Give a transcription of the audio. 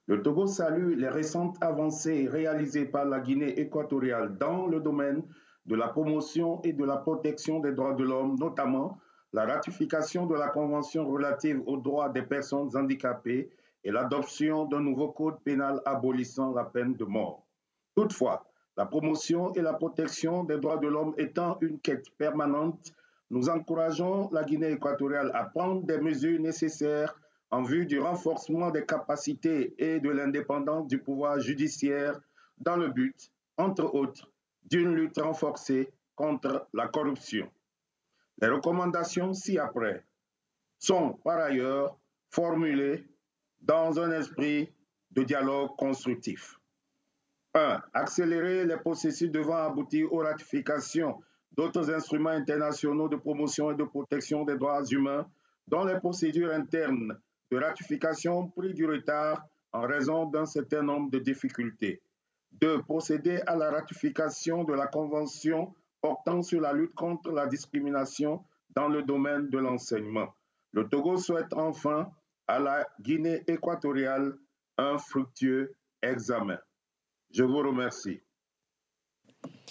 Le Togo salue les récentes avancées réalisées par la Guinée équatoriale dans le domaine de la promotion et de la protection des droits de l'homme, notamment la ratification de la Convention relative aux droits des personnes handicapées et l'adoption d'un nouveau code pénal abolissant la peine de mort. Toutefois, la promotion et la protection des droits de l'homme étant une quête permanente, nous encourageons la Guinée équatoriale à prendre des mesures nécessaires en vue du renforcement des capacités et de l'indépendance du pouvoir judiciaire dans le but, entre autres, d'une lutte renforcée contre la corruption. Les recommandations ci-après sont par ailleurs formulées dans un esprit de dialogue constructif. 1. Accélérer les processus devant aboutir aux ratifications d'autres instruments internationaux de promotion et de protection des droits humains dont les procédures internes de ratification ont pris du retard en raison d'un certain nombre de difficultés. 2. Procéder à la ratification de la Convention portant sur la lutte contre la discrimination dans le domaine de l'enseignement. Le Togo souhaite enfin à la Guinée équatoriale un fructueux examen. Je vous remercie.